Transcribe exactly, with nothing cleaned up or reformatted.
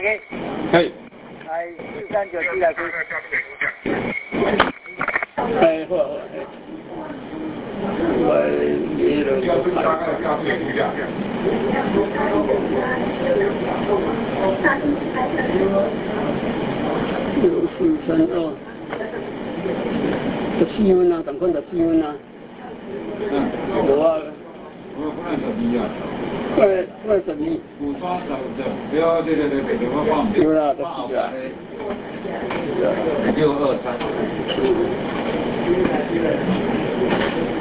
OK， 係。 係四三九四嚟佢。 係好啊好啊。我呢度有六四三二，十四蚊啊，等款十四蚊啊。冇啊。 我不能十一啊。 快快十二。 古装的的，不要对对对对，我放有啦，十四啊。 六二三。